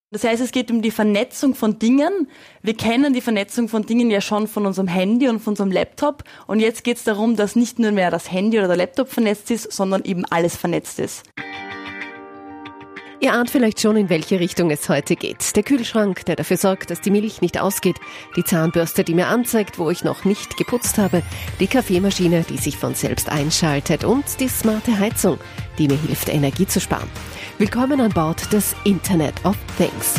Das heißt, es geht um die Vernetzung von Dingen. Wir kennen die Vernetzung von Dingen ja schon von unserem Handy und von unserem Laptop. Und jetzt geht es darum, dass nicht nur mehr das Handy oder der Laptop vernetzt ist, sondern eben alles vernetzt ist. Ihr ahnt vielleicht schon, in welche Richtung es heute geht. Der Kühlschrank, der dafür sorgt, dass die Milch nicht ausgeht. Die Zahnbürste, die mir anzeigt, wo ich noch nicht geputzt habe. Die Kaffeemaschine, die sich von selbst einschaltet. Und die smarte Heizung, die mir hilft, Energie zu sparen. Willkommen an Bord des Internet of Things.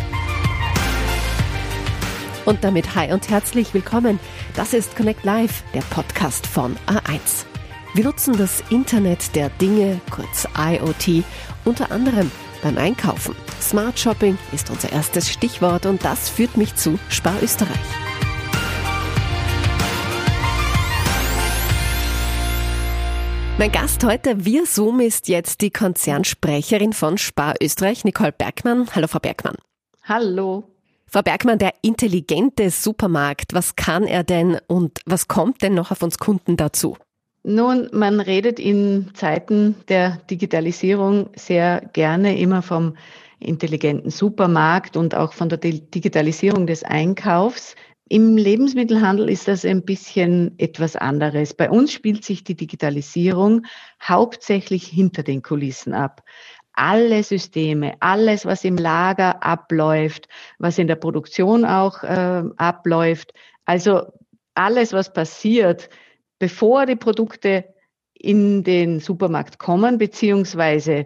Und damit hi und herzlich willkommen. Das ist Connect Live, der Podcast von A1. Wir nutzen das Internet der Dinge, kurz IoT, unter anderem beim Einkaufen. Smart Shopping ist unser erstes Stichwort und das führt mich zu Spar Österreich. Mein Gast heute via Zoom ist jetzt die Konzernsprecherin von Spar Österreich, Nicole Bergmann. Hallo, Frau Bergmann. Hallo. Frau Bergmann, der intelligente Supermarkt, was kann er denn und was kommt denn noch auf uns Kunden dazu? Nun, man redet in Zeiten der Digitalisierung sehr gerne immer vom intelligenten Supermarkt und auch von der Digitalisierung des Einkaufs. Im Lebensmittelhandel ist das ein bisschen etwas anderes. Bei uns spielt sich die Digitalisierung hauptsächlich hinter den Kulissen ab. Alle Systeme, alles, was im Lager abläuft, was in der Produktion auch abläuft, also alles, was passiert, bevor die Produkte in den Supermarkt kommen, beziehungsweise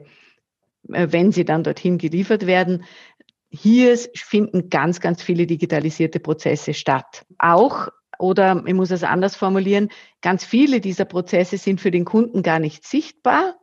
wenn sie dann dorthin geliefert werden, hier finden ganz, ganz viele digitalisierte Prozesse statt. Auch, oder ich muss es anders formulieren, ganz viele dieser Prozesse sind für den Kunden gar nicht sichtbar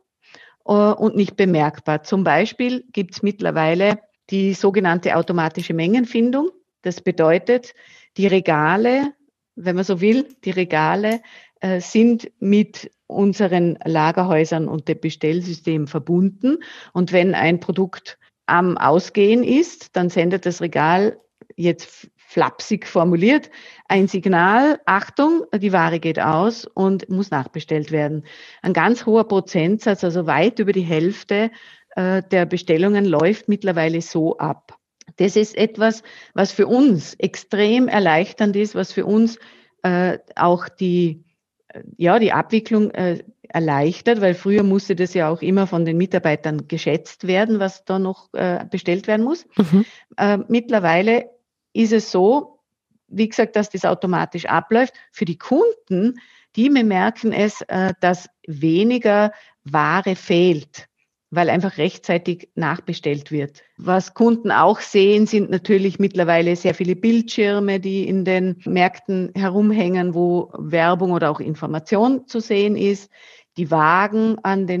und nicht bemerkbar. Zum Beispiel gibt es mittlerweile die sogenannte automatische Mengenfindung. Das bedeutet, die Regale, wenn man so will, die Regale sind mit unseren Lagerhäusern und dem Bestellsystem verbunden. Und wenn ein Produkt am Ausgehen ist, dann sendet das Regal, jetzt flapsig formuliert, ein Signal: Achtung, die Ware geht aus und muss nachbestellt werden. Ein ganz hoher Prozentsatz, also weit über die Hälfte der Bestellungen läuft mittlerweile so ab. Das ist etwas, was für uns extrem erleichternd ist, was für uns auch die Abwicklung erleichtert, weil früher musste das ja auch immer von den Mitarbeitern geschätzt werden, was da noch bestellt werden muss. Mittlerweile ist es so, wie gesagt, dass das automatisch abläuft. Für die Kunden, die bemerken es, dass weniger Ware fehlt, weil einfach rechtzeitig nachbestellt wird. Was Kunden auch sehen, sind natürlich mittlerweile sehr viele Bildschirme, die in den Märkten herumhängen, wo Werbung oder auch Information zu sehen ist. Die Wagen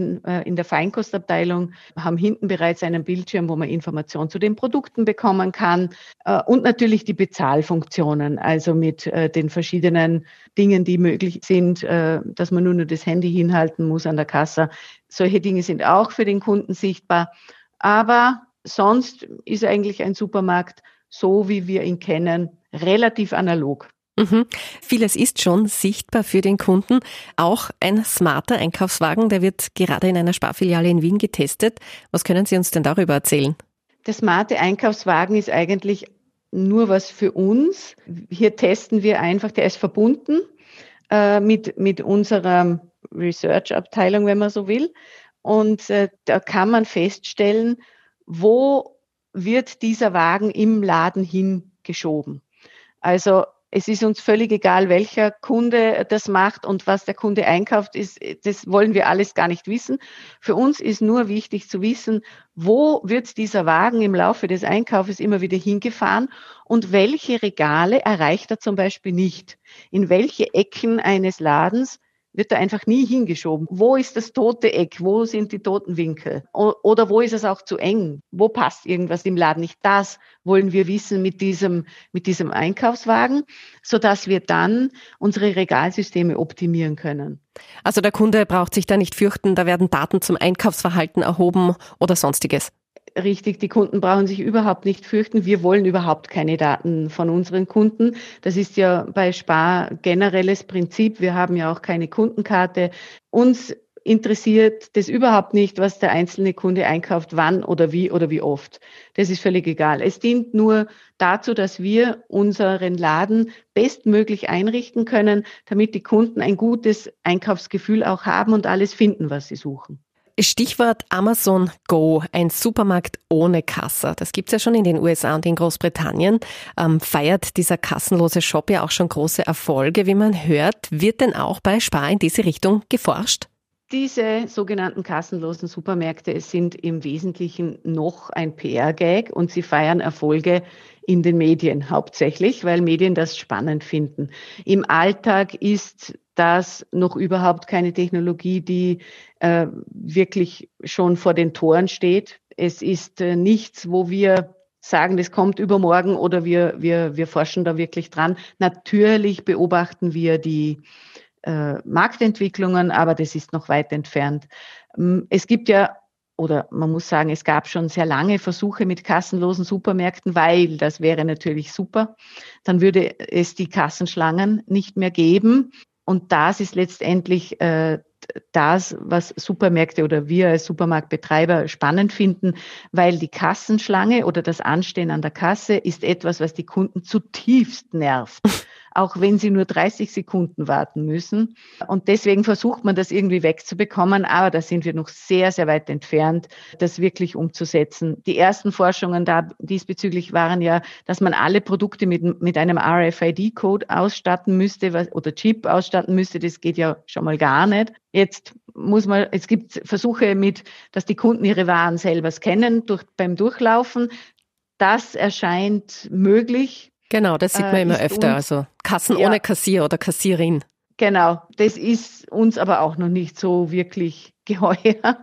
in der Feinkostabteilung haben hinten bereits einen Bildschirm, wo man Informationen zu den Produkten bekommen kann. Und natürlich die Bezahlfunktionen, also mit den verschiedenen Dingen, die möglich sind, dass man nur das Handy hinhalten muss an der Kasse. Solche Dinge sind auch für den Kunden sichtbar. Aber sonst ist eigentlich ein Supermarkt, so wie wir ihn kennen, relativ analog. Vieles ist schon sichtbar für den Kunden. Auch ein smarter Einkaufswagen, der wird gerade in einer Sparfiliale in Wien getestet. Was können Sie uns denn darüber erzählen? Der smarte Einkaufswagen ist eigentlich nur was für uns. Hier testen wir einfach, der ist verbunden mit unserer Research-Abteilung, wenn man so will. Und da kann man feststellen, wo wird dieser Wagen im Laden hingeschoben. Also es ist uns völlig egal, welcher Kunde das macht und was der Kunde einkauft, das wollen wir alles gar nicht wissen. Für uns ist nur wichtig zu wissen, wo wird dieser Wagen im Laufe des Einkaufes immer wieder hingefahren und welche Regale erreicht er zum Beispiel nicht. In welche Ecken eines Ladens wird er einfach nie hingeschoben. Wo ist das tote Eck? Wo sind die toten Winkel? Oder wo ist es auch zu eng? Wo passt irgendwas im Laden nicht? Das wollen wir wissen mit diesem Einkaufswagen, sodass wir dann unsere Regalsysteme optimieren können. Also der Kunde braucht sich da nicht fürchten, da werden Daten zum Einkaufsverhalten erhoben oder sonstiges. Richtig, die Kunden brauchen sich überhaupt nicht fürchten. Wir wollen überhaupt keine Daten von unseren Kunden. Das ist ja bei Spar generelles Prinzip. Wir haben ja auch keine Kundenkarte. Uns interessiert das überhaupt nicht, was der einzelne Kunde einkauft, wann oder wie oft. Das ist völlig egal. Es dient nur dazu, dass wir unseren Laden bestmöglich einrichten können, damit die Kunden ein gutes Einkaufsgefühl auch haben und alles finden, was sie suchen. Stichwort Amazon Go, ein Supermarkt ohne Kasse. Das gibt's ja schon in den USA und in Großbritannien. Feiert dieser kassenlose Shop ja auch schon große Erfolge, wie man hört. Wird denn auch bei Spar in diese Richtung geforscht? Diese sogenannten kassenlosen Supermärkte sind im Wesentlichen noch ein PR-Gag und sie feiern Erfolge in den Medien hauptsächlich, weil Medien das spannend finden. Im Alltag ist das noch überhaupt keine Technologie, die wirklich schon vor den Toren steht. Es ist nichts, wo wir sagen, das kommt übermorgen oder wir forschen da wirklich dran. Natürlich beobachten wir die Marktentwicklungen, aber das ist noch weit entfernt. Es gibt ja, oder man muss sagen, es gab schon sehr lange Versuche mit kassenlosen Supermärkten, weil das wäre natürlich super. Dann würde es die Kassenschlangen nicht mehr geben. Und das ist letztendlich das, was Supermärkte oder wir als Supermarktbetreiber spannend finden, weil die Kassenschlange oder das Anstehen an der Kasse ist etwas, was die Kunden zutiefst nervt. Auch wenn sie nur 30 Sekunden warten müssen. Und deswegen versucht man das irgendwie wegzubekommen, aber da sind wir noch sehr, sehr weit entfernt, das wirklich umzusetzen. Die ersten Forschungen da diesbezüglich waren ja, dass man alle Produkte mit einem RFID-Code ausstatten müsste oder Chip ausstatten müsste. Das geht ja schon mal gar nicht. Es gibt Versuche dass die Kunden ihre Waren selber scannen beim Durchlaufen. Das erscheint möglich. Genau, das sieht man immer öfter, also Kassen ohne Kassier oder Kassierin. Genau, das ist uns aber auch noch nicht so wirklich geheuer.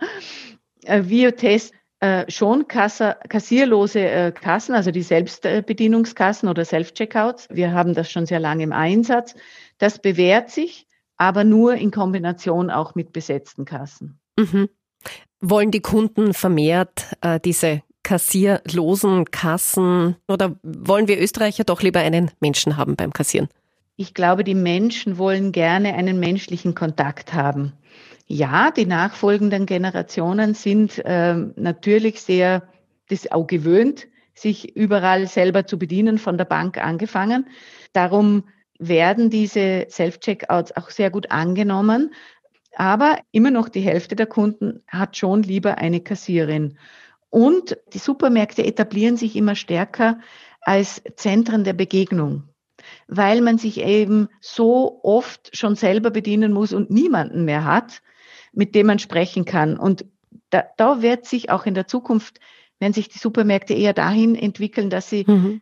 Wir testen schon kassierlose Kassen, also die Selbstbedienungskassen oder Self-Checkouts. Wir haben das schon sehr lange im Einsatz. Das bewährt sich, aber nur in Kombination auch mit besetzten Kassen. Mhm. Wollen die Kunden vermehrt diese kassierlosen Kassen oder wollen wir Österreicher doch lieber einen Menschen haben beim Kassieren? Ich glaube, die Menschen wollen gerne einen menschlichen Kontakt haben. Ja, die nachfolgenden Generationen sind natürlich das auch gewöhnt, sich überall selber zu bedienen, von der Bank angefangen. Darum werden diese Self-Checkouts auch sehr gut angenommen. Aber immer noch die Hälfte der Kunden hat schon lieber eine Kassierin. Und die Supermärkte etablieren sich immer stärker als Zentren der Begegnung, weil man sich eben so oft schon selber bedienen muss und niemanden mehr hat, mit dem man sprechen kann. Und da wird sich auch in der Zukunft, werden sich die Supermärkte eher dahin entwickeln, dass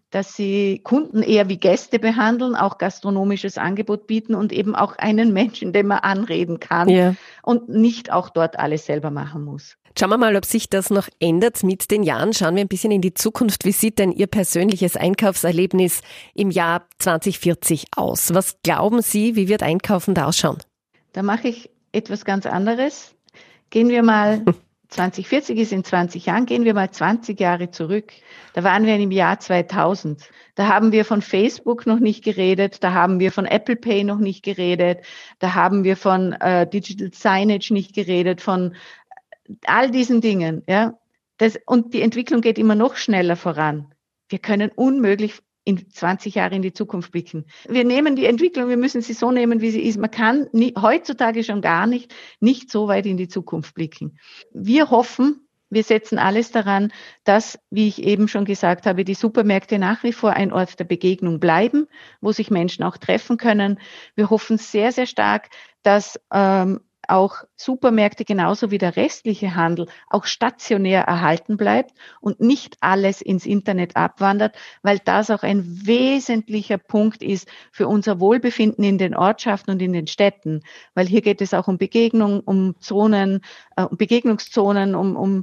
sie Kunden eher wie Gäste behandeln, auch gastronomisches Angebot bieten und eben auch einen Menschen, den man anreden kann und nicht auch dort alles selber machen muss. Schauen wir mal, ob sich das noch ändert mit den Jahren. Schauen wir ein bisschen in die Zukunft. Wie sieht denn Ihr persönliches Einkaufserlebnis im Jahr 2040 aus? Was glauben Sie, wie wird Einkaufen da ausschauen? Da mache ich etwas ganz anderes. Gehen wir mal, 2040 ist in 20 Jahren, gehen wir mal 20 Jahre zurück. Da waren wir im Jahr 2000. Da haben wir von Facebook noch nicht geredet, da haben wir von Apple Pay noch nicht geredet, da haben wir von Digital Signage nicht geredet, von all diesen Dingen, ja. Und die Entwicklung geht immer noch schneller voran. Wir können unmöglich in 20 Jahre in die Zukunft blicken. Wir nehmen die Entwicklung, wir müssen sie so nehmen, wie sie ist. Man kann heutzutage schon gar nicht so weit in die Zukunft blicken. Wir hoffen, wir setzen alles daran, dass, wie ich eben schon gesagt habe, die Supermärkte nach wie vor ein Ort der Begegnung bleiben, wo sich Menschen auch treffen können. Wir hoffen sehr, sehr stark, dass auch Supermärkte genauso wie der restliche Handel auch stationär erhalten bleibt und nicht alles ins Internet abwandert, weil das auch ein wesentlicher Punkt ist für unser Wohlbefinden in den Ortschaften und in den Städten, weil hier geht es auch um Begegnung, um Zonen, um Begegnungszonen, um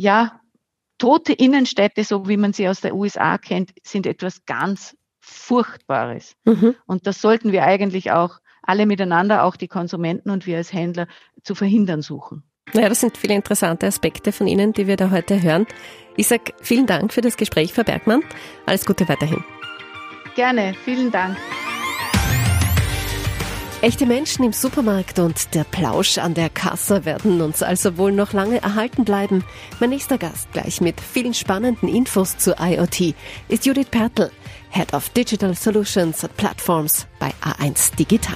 tote Innenstädte, so wie man sie aus der USA kennt, sind etwas ganz Furchtbares. Und das sollten wir eigentlich auch alle miteinander, auch die Konsumenten und wir als Händler, zu verhindern suchen. Ja, das sind viele interessante Aspekte von Ihnen, die wir da heute hören. Ich sage vielen Dank für das Gespräch, Frau Bergmann. Alles Gute weiterhin. Gerne, vielen Dank. Echte Menschen im Supermarkt und der Plausch an der Kasse werden uns also wohl noch lange erhalten bleiben. Mein nächster Gast gleich mit vielen spannenden Infos zu IoT ist Judith Pertl, Head of Digital Solutions and Platforms bei A1 Digital.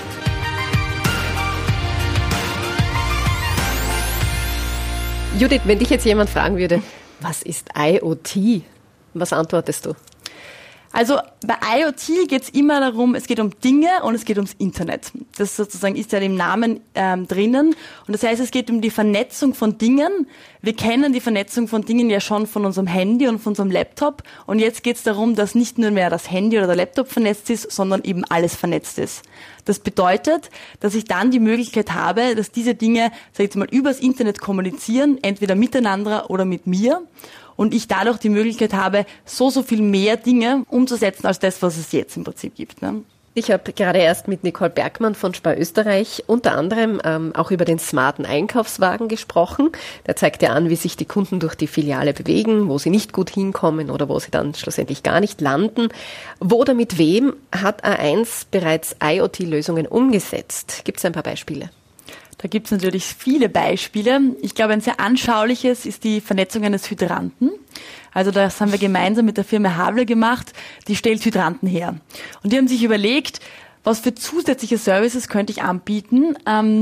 Judith, wenn dich jetzt jemand fragen würde, was ist IoT? Was antwortest du? Also bei IoT geht es immer darum, es geht um Dinge und es geht ums Internet. Das sozusagen ist ja im Namen drinnen. Und das heißt, es geht um die Vernetzung von Dingen. Wir kennen die Vernetzung von Dingen ja schon von unserem Handy und von unserem Laptop. Und jetzt geht es darum, dass nicht nur mehr das Handy oder der Laptop vernetzt ist, sondern eben alles vernetzt ist. Das bedeutet, dass ich dann die Möglichkeit habe, dass diese Dinge, sag ich jetzt mal, übers Internet kommunizieren, entweder miteinander oder mit mir. Und ich dadurch die Möglichkeit habe, so viel mehr Dinge umzusetzen, als das, was es jetzt im Prinzip gibt. Ne? Ich habe gerade erst mit Nicole Bergmann von Spar Österreich unter anderem auch über den smarten Einkaufswagen gesprochen. Der zeigt ja an, wie sich die Kunden durch die Filiale bewegen, wo sie nicht gut hinkommen oder wo sie dann schlussendlich gar nicht landen. Wo oder mit wem hat A1 bereits IoT-Lösungen umgesetzt? Gibt es ein paar Beispiele? Da gibt es natürlich viele Beispiele. Ich glaube, ein sehr anschauliches ist die Vernetzung eines Hydranten. Also das haben wir gemeinsam mit der Firma Havle gemacht. Die stellt Hydranten her. Und die haben sich überlegt, was für zusätzliche Services könnte ich anbieten,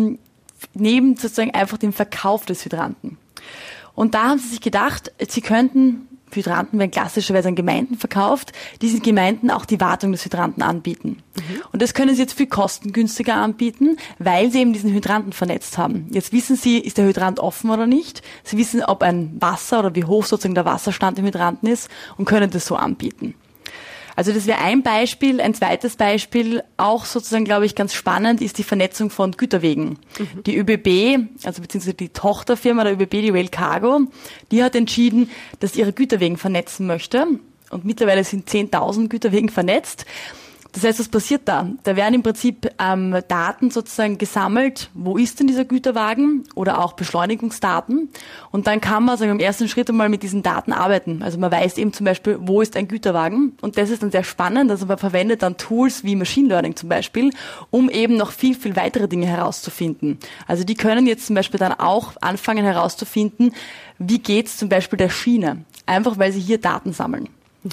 neben sozusagen einfach dem Verkauf des Hydranten. Und da haben sie sich gedacht, sie könnten, Hydranten werden klassischerweise an Gemeinden verkauft, diesen Gemeinden auch die Wartung des Hydranten anbieten. Und das können sie jetzt viel kostengünstiger anbieten, weil sie eben diesen Hydranten vernetzt haben. Jetzt wissen sie, ist der Hydrant offen oder nicht. Sie wissen, ob ein Wasser oder wie hoch sozusagen der Wasserstand im Hydranten ist und können das so anbieten. Also das wäre ein Beispiel. Ein zweites Beispiel, auch sozusagen, glaube ich, ganz spannend, ist die Vernetzung von Güterwegen. Die ÖBB, also beziehungsweise die Tochterfirma der ÖBB, die Rail Cargo, die hat entschieden, dass ihre Güterwegen vernetzen möchte. Und mittlerweile sind 10.000 Güterwegen vernetzt. Das heißt, was passiert da? Da werden im Prinzip Daten sozusagen gesammelt. Wo ist denn dieser Güterwagen? Oder auch Beschleunigungsdaten. Und dann kann man sagen, im ersten Schritt einmal mit diesen Daten arbeiten. Also man weiß eben zum Beispiel, wo ist ein Güterwagen? Und das ist dann sehr spannend. Also man verwendet dann Tools wie Machine Learning zum Beispiel, um eben noch viel weitere Dinge herauszufinden. Also die können jetzt zum Beispiel dann auch anfangen herauszufinden, wie geht's zum Beispiel der Schiene? Einfach weil sie hier Daten sammeln.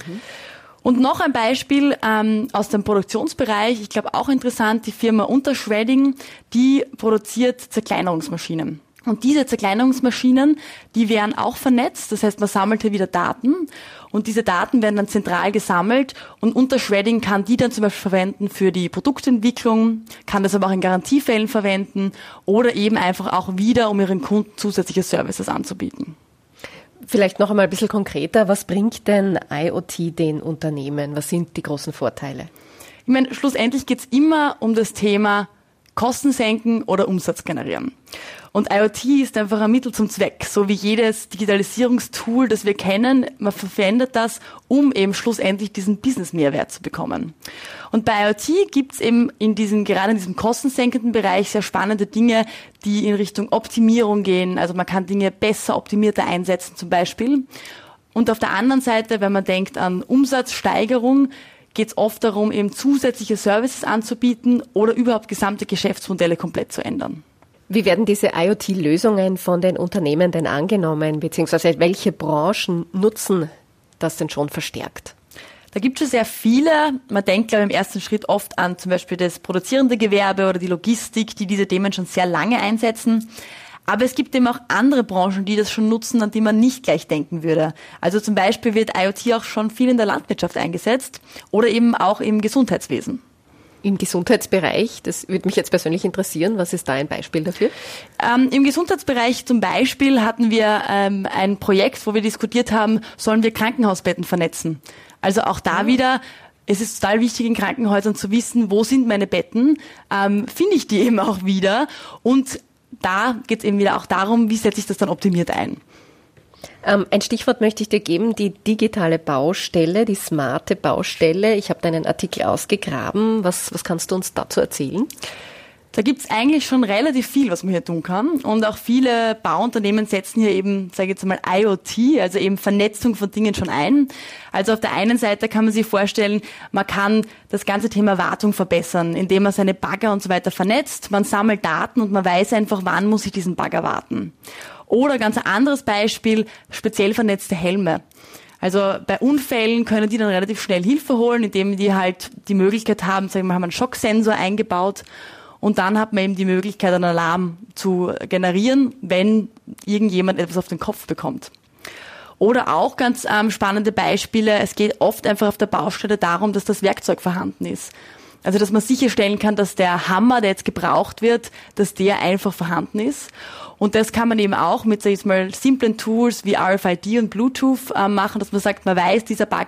Und noch ein Beispiel aus dem Produktionsbereich, ich glaube auch interessant, die Firma Untershredding, die produziert Zerkleinerungsmaschinen. Und diese Zerkleinerungsmaschinen, die werden auch vernetzt, das heißt, man sammelt hier wieder Daten und diese Daten werden dann zentral gesammelt und Untershredding kann die dann zum Beispiel verwenden für die Produktentwicklung, kann das aber auch in Garantiefällen verwenden oder eben einfach auch wieder, um ihren Kunden zusätzliche Services anzubieten. Vielleicht noch einmal ein bisschen konkreter, was bringt denn IoT den Unternehmen? Was sind die großen Vorteile? Ich meine, schlussendlich geht es immer um das Thema Kosten senken oder Umsatz generieren. Und IoT ist einfach ein Mittel zum Zweck, so wie jedes Digitalisierungstool, das wir kennen. Man verwendet das, um eben schlussendlich diesen Business-Mehrwert zu bekommen. Und bei IoT gibt es eben gerade in diesem kostensenkenden Bereich sehr spannende Dinge, die in Richtung Optimierung gehen. Also man kann Dinge besser, optimierter einsetzen zum Beispiel. Und auf der anderen Seite, wenn man denkt an Umsatzsteigerung, geht es oft darum, eben zusätzliche Services anzubieten oder überhaupt gesamte Geschäftsmodelle komplett zu ändern. Wie werden diese IoT-Lösungen von den Unternehmen denn angenommen, beziehungsweise welche Branchen nutzen das denn schon verstärkt? Da gibt es schon sehr viele. Man denkt, glaube ich, im ersten Schritt oft an zum Beispiel das produzierende Gewerbe oder die Logistik, die diese Themen schon sehr lange einsetzen. Aber es gibt eben auch andere Branchen, die das schon nutzen, an die man nicht gleich denken würde. Also zum Beispiel wird IoT auch schon viel in der Landwirtschaft eingesetzt oder eben auch im Gesundheitswesen. Im Gesundheitsbereich, das würde mich jetzt persönlich interessieren, was ist da ein Beispiel dafür? Im Gesundheitsbereich zum Beispiel hatten wir ein Projekt, wo wir diskutiert haben, sollen wir Krankenhausbetten vernetzen? Also auch da wieder, es ist total wichtig in Krankenhäusern zu wissen, wo sind meine Betten, finde ich die eben auch wieder und da geht es eben wieder auch darum, wie setze ich das dann optimiert ein. Ein Stichwort möchte ich dir geben, die digitale Baustelle, die smarte Baustelle. Ich habe deinen Artikel ausgegraben. Was kannst du uns dazu erzählen? Da gibt's eigentlich schon relativ viel, was man hier tun kann. Und auch viele Bauunternehmen setzen hier eben, sage ich jetzt mal, IoT, also eben Vernetzung von Dingen schon ein. Also auf der einen Seite kann man sich vorstellen, man kann das ganze Thema Wartung verbessern, indem man seine Bagger und so weiter vernetzt. Man sammelt Daten und man weiß einfach, wann muss ich diesen Bagger warten. Oder ganz ein anderes Beispiel, speziell vernetzte Helme. Also bei Unfällen können die dann relativ schnell Hilfe holen, indem die halt die Möglichkeit haben, sagen wir mal, haben einen Schocksensor eingebaut. Und dann hat man eben die Möglichkeit, einen Alarm zu generieren, wenn irgendjemand etwas auf den Kopf bekommt. Oder auch ganz spannende Beispiele, es geht oft einfach auf der Baustelle darum, dass das Werkzeug vorhanden ist. Also dass man sicherstellen kann, dass der Hammer, der jetzt gebraucht wird, dass der einfach vorhanden ist. Und das kann man eben auch mit, sag ich jetzt mal, simplen Tools wie RFID und Bluetooth machen, dass man sagt, man weiß,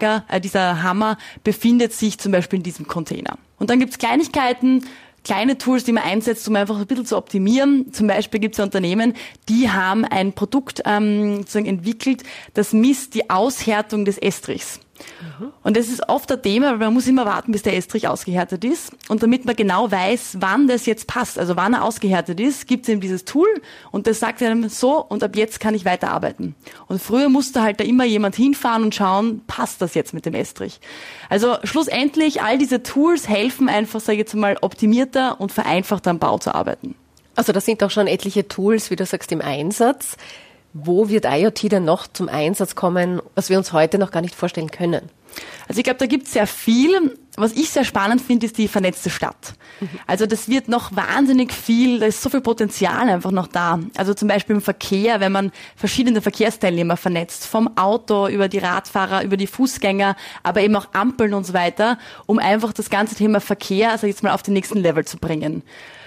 dieser Hammer befindet sich zum Beispiel in diesem Container. Und dann gibt's Kleinigkeiten, kleine Tools, die man einsetzt, um einfach ein bisschen zu optimieren. Zum Beispiel gibt es ja Unternehmen, die haben ein Produkt sozusagen entwickelt, das misst die Aushärtung des Estrichs. Und das ist oft ein Thema, weil man muss immer warten, bis der Estrich ausgehärtet ist. Und damit man genau weiß, wann das jetzt passt, also wann er ausgehärtet ist, gibt es eben dieses Tool und das sagt einem so, und ab jetzt kann ich weiterarbeiten. Und früher musste halt da immer jemand hinfahren und schauen, passt das jetzt mit dem Estrich. Also schlussendlich, all diese Tools helfen einfach, sage ich jetzt mal, optimierter und vereinfachter am Bau zu arbeiten. Also das sind auch schon etliche Tools, wie du sagst, im Einsatz. Wo wird IoT denn noch zum Einsatz kommen, was wir uns heute noch gar nicht vorstellen können? Also ich glaube, da gibt es sehr viel. Was ich sehr spannend finde, ist die vernetzte Stadt. Also das wird noch wahnsinnig viel, da ist so viel Potenzial einfach noch da. Also zum Beispiel im Verkehr, wenn man verschiedene Verkehrsteilnehmer vernetzt, vom Auto über die Radfahrer, über die Fußgänger, aber eben auch Ampeln und so weiter, um einfach das ganze Thema Verkehr, also jetzt mal auf den nächsten Level zu bringen.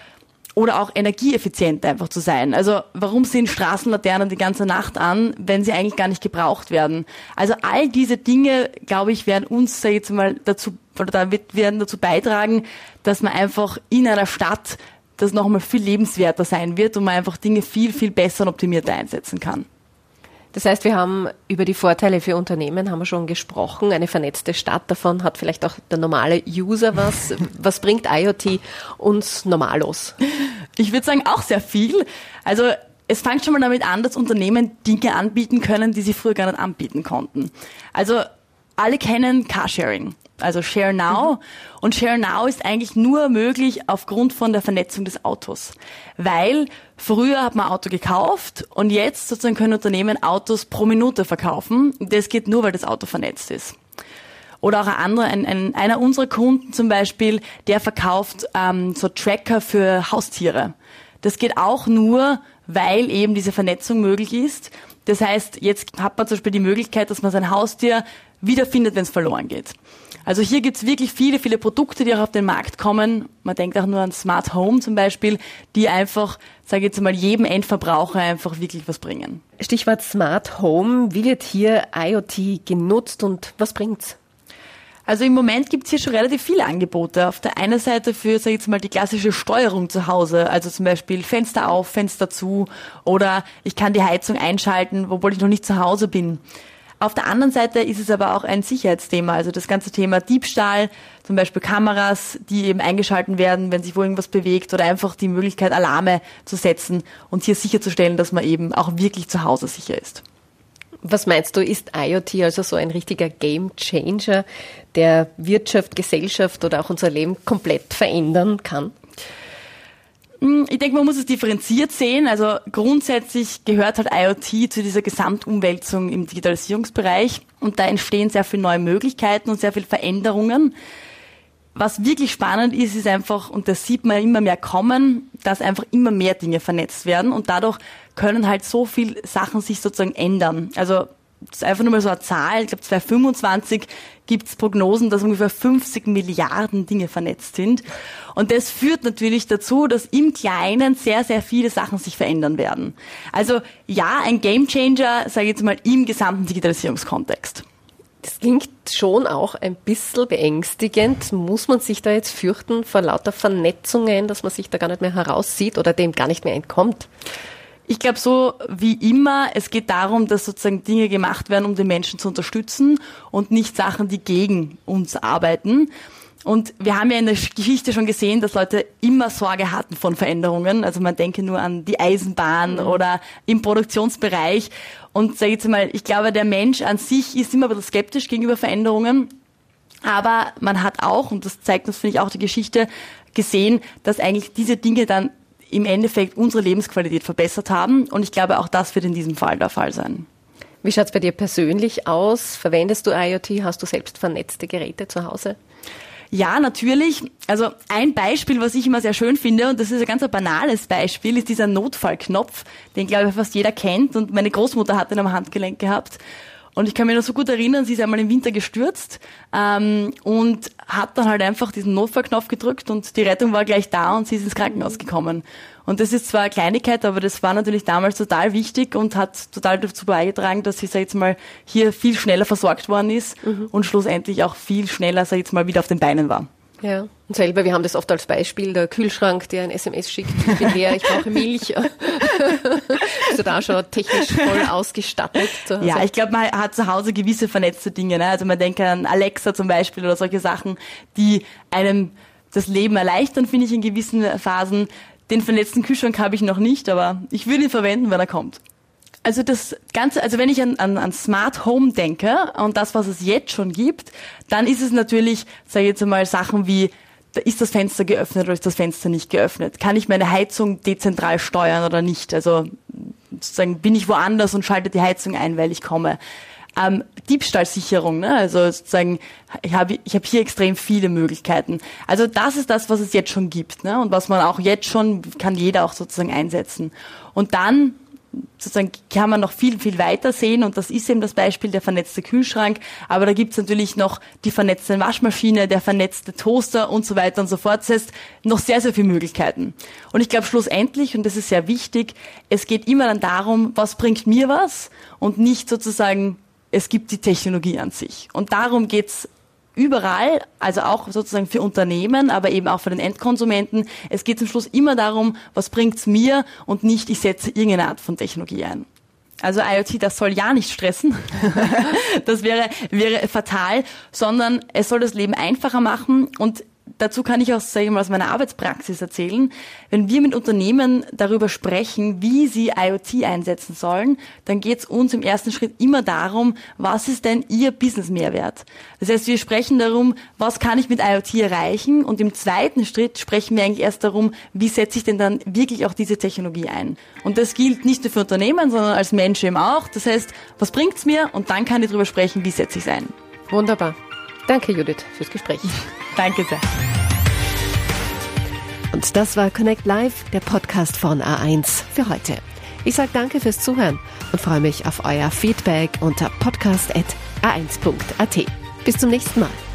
Oder auch energieeffizient einfach zu sein. Also warum sind Straßenlaternen die ganze Nacht an, wenn sie eigentlich gar nicht gebraucht werden? Also all diese Dinge, glaube ich, werden uns jetzt mal werden dazu beitragen, dass man einfach in einer Stadt das nochmal viel lebenswerter sein wird und man einfach Dinge viel, viel besser und optimierter einsetzen kann. Das heißt, wir haben über die Vorteile für Unternehmen haben wir schon gesprochen. Eine vernetzte Stadt, davon hat vielleicht auch der normale User was. Was bringt IoT uns Normalos? Ich würde sagen, auch sehr viel. Also es fängt schon mal damit an, dass Unternehmen Dinge anbieten können, die sie früher gar nicht anbieten konnten. Also alle kennen Carsharing. Also Share Now. Und Share Now ist eigentlich nur möglich aufgrund von der Vernetzung des Autos. Weil früher hat man ein Auto gekauft und jetzt sozusagen können Unternehmen Autos pro Minute verkaufen. Das geht nur, weil das Auto vernetzt ist. Oder auch einer unserer Kunden zum Beispiel, der verkauft so Tracker für Haustiere. Das geht auch nur, weil eben diese Vernetzung möglich ist. Das heißt, jetzt hat man zum Beispiel die Möglichkeit, dass man sein Haustier wiederfindet, wenn es verloren geht. Also hier gibt's wirklich viele, viele Produkte, die auch auf den Markt kommen. Man denkt auch nur an Smart Home zum Beispiel, die einfach, sage ich jetzt mal, jedem Endverbraucher einfach wirklich was bringen. Stichwort Smart Home. Wie wird hier IoT genutzt und was bringt's? Also im Moment gibt's hier schon relativ viele Angebote. Auf der einen Seite für, sag ich jetzt mal, die klassische Steuerung zu Hause, also zum Beispiel Fenster auf, Fenster zu, oder ich kann die Heizung einschalten, obwohl ich noch nicht zu Hause bin. Auf der anderen Seite ist es aber auch ein Sicherheitsthema, also das ganze Thema Diebstahl, zum Beispiel Kameras, die eben eingeschalten werden, wenn sich wo irgendwas bewegt, oder einfach die Möglichkeit, Alarme zu setzen und hier sicherzustellen, dass man eben auch wirklich zu Hause sicher ist. Was meinst du, ist IoT also so ein richtiger Game Changer, der Wirtschaft, Gesellschaft oder auch unser Leben komplett verändern kann? Ich denke, man muss es differenziert sehen. Also grundsätzlich gehört halt IoT zu dieser Gesamtumwälzung im Digitalisierungsbereich und da entstehen sehr viele neue Möglichkeiten und sehr viele Veränderungen. Was wirklich spannend ist, ist einfach, und das sieht man immer mehr kommen, dass einfach immer mehr Dinge vernetzt werden und dadurch können halt so viel Sachen sich sozusagen ändern. Also das ist einfach nur mal so eine Zahl, ich glaube 2025 gibt es Prognosen, dass ungefähr 50 Milliarden Dinge vernetzt sind. Und das führt natürlich dazu, dass im Kleinen sehr, sehr viele Sachen sich verändern werden. Also ja, ein Gamechanger, sage ich jetzt mal, im gesamten Digitalisierungskontext. Das klingt schon auch ein bisschen beängstigend. Muss man sich da jetzt fürchten vor lauter Vernetzungen, dass man sich da gar nicht mehr heraussieht oder dem gar nicht mehr entkommt? Ich glaube, so wie immer, es geht darum, dass sozusagen Dinge gemacht werden, um den Menschen zu unterstützen und nicht Sachen, die gegen uns arbeiten. Und wir haben ja in der Geschichte schon gesehen, dass Leute immer Sorge hatten von Veränderungen. Also man denke nur an die Eisenbahn oder im Produktionsbereich. Und sag ich jetzt mal, ich glaube, der Mensch an sich ist immer ein bisschen skeptisch gegenüber Veränderungen. Aber man hat auch, und das zeigt uns, finde ich, auch die Geschichte, gesehen, dass eigentlich diese Dinge dann im Endeffekt unsere Lebensqualität verbessert haben. Und ich glaube, auch das wird in diesem Fall der Fall sein. Wie schaut es bei dir persönlich aus? Verwendest du IoT? Hast du selbst vernetzte Geräte zu Hause? Ja, natürlich. Also ein Beispiel, was ich immer sehr schön finde, und das ist ein ganz banales Beispiel, ist dieser Notfallknopf, den, glaube ich, fast jeder kennt. Und meine Großmutter hat den am Handgelenk gehabt. Und ich kann mich noch so gut erinnern, sie ist einmal im Winter gestürzt und hat dann halt einfach diesen Notfallknopf gedrückt und die Rettung war gleich da und sie ist ins Krankenhaus gekommen. Und das ist zwar eine Kleinigkeit, aber das war natürlich damals total wichtig und hat total dazu beigetragen, dass sie, sag ich jetzt mal, hier viel schneller versorgt worden ist und schlussendlich auch viel schneller, sag ich jetzt mal, wieder auf den Beinen war. Ja, und selber, wir haben das oft als Beispiel, der Kühlschrank, der ein SMS schickt, ich bin leer, ich brauche Milch. Bist du da schon technisch voll ausgestattet zu Hause? Ja, ich glaube, man hat zu Hause gewisse vernetzte Dinge. Ne? Also man denkt an Alexa zum Beispiel oder solche Sachen, die einem das Leben erleichtern, finde ich, in gewissen Phasen. Den vernetzten Kühlschrank habe ich noch nicht, aber ich würde ihn verwenden, wenn er kommt. Also das Ganze, also wenn ich an Smart Home denke und das, was es jetzt schon gibt, dann ist es natürlich, sage ich jetzt einmal, Sachen wie, ist das Fenster geöffnet oder ist das Fenster nicht geöffnet? Kann ich meine Heizung dezentral steuern oder nicht? Also sozusagen bin ich woanders und schalte die Heizung ein, weil ich komme. Diebstahlsicherung, ne? Also sozusagen, ich habe hier extrem viele Möglichkeiten. Also das ist das, was es jetzt schon gibt, ne? Und was man auch jetzt schon, kann jeder auch sozusagen einsetzen. Und dann sozusagen kann man noch viel, viel weiter sehen und das ist eben das Beispiel der vernetzte Kühlschrank, aber da gibt's natürlich noch die vernetzte Waschmaschine, der vernetzte Toaster und so weiter und so fort. Das heißt, noch sehr, sehr viele Möglichkeiten. Und ich glaube schlussendlich, und das ist sehr wichtig, es geht immer dann darum, was bringt mir was und nicht sozusagen, es gibt die Technologie an sich. Und darum geht's überall, also auch sozusagen für Unternehmen, aber eben auch für den Endkonsumenten. Es geht zum Schluss immer darum, was bringt's mir und nicht, ich setze irgendeine Art von Technologie ein. Also IoT, das soll ja nicht stressen, das wäre fatal, sondern es soll das Leben einfacher machen und dazu kann ich auch, sage ich mal, aus meiner Arbeitspraxis erzählen. Wenn wir mit Unternehmen darüber sprechen, wie sie IoT einsetzen sollen, dann geht es uns im ersten Schritt immer darum, was ist denn ihr Business-Mehrwert? Das heißt, wir sprechen darum, was kann ich mit IoT erreichen? Und im zweiten Schritt sprechen wir eigentlich erst darum, wie setze ich denn dann wirklich auch diese Technologie ein? Und das gilt nicht nur für Unternehmen, sondern als Mensch eben auch. Das heißt, was bringt's mir? Und dann kann ich darüber sprechen, wie setze ich es ein. Wunderbar. Danke, Judith, fürs Gespräch. Danke sehr. Und das war Connect Live, der Podcast von A1 für heute. Ich sage danke fürs Zuhören und freue mich auf euer Feedback unter podcast@a1.at. Bis zum nächsten Mal.